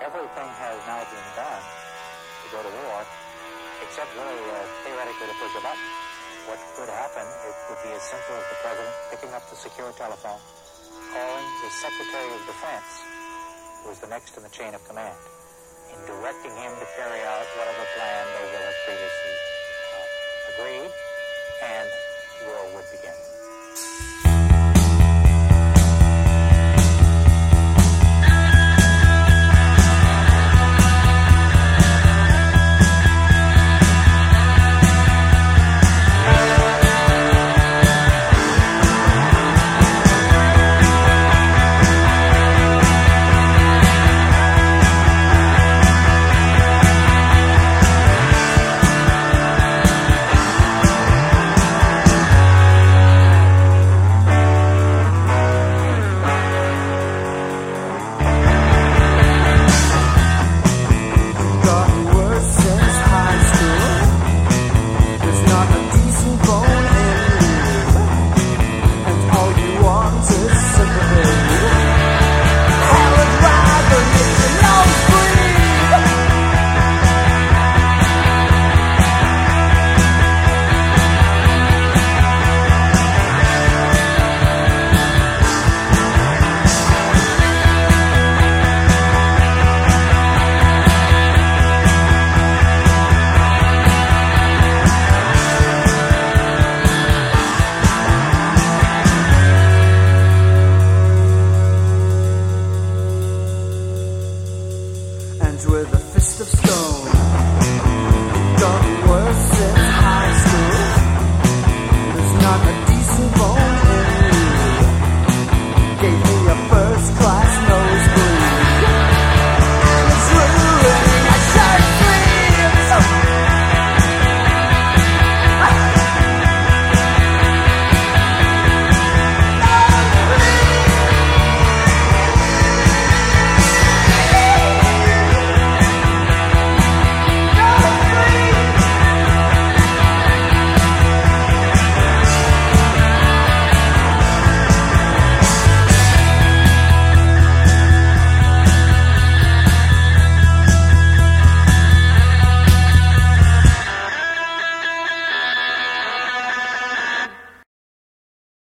everything has now been done to go to war, except really theoretically to push a button. What could happen, it would be as simple as the president picking up the secure telephone, calling the Secretary of Defense, who is the next in the chain of command, and directing him to carry out whatever plan they will have previously agreed, and war would begin.